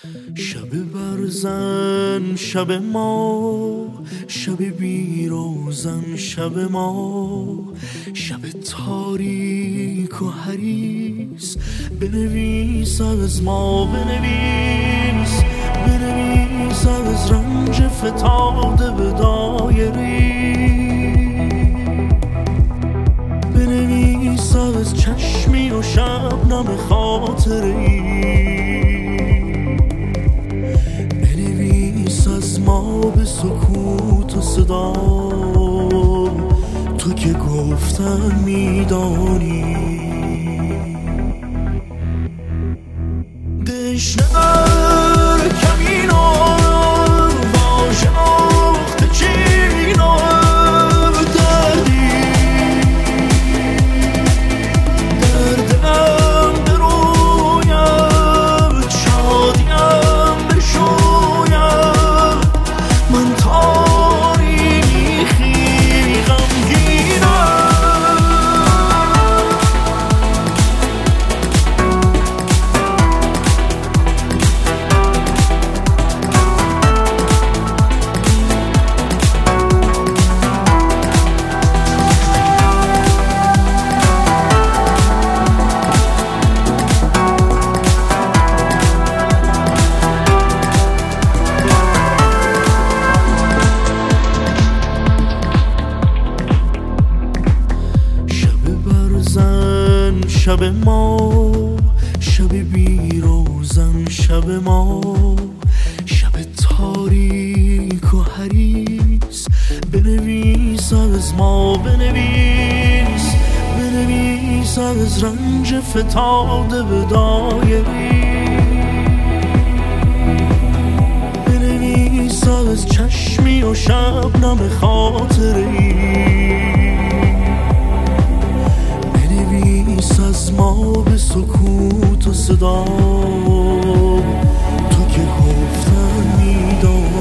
شب برزن شب ما، شب بیروزن شب ما، شب تاریک و حریص. بنویس از ما، بنویس بنویس از رنج فتاده به دایری، بنویس از چشمی و شبنم خاطری، بنویس از ما به سکوت و صدا، تو که گفتن میدانی. دشنر کمینار واژاخت چینار دردی، دردم برویم شادیم بشویم، من تاریخی غمگینم. شب ما، شب بیروزن شب ما، شب تاریک و حریص. بنویس از ما، بنویس بنویس از رنج فتاده به دایری، بنویس از چشمی و شبنم خاطری، از ما به سکوت و صدا، تو که گفتن میدانی.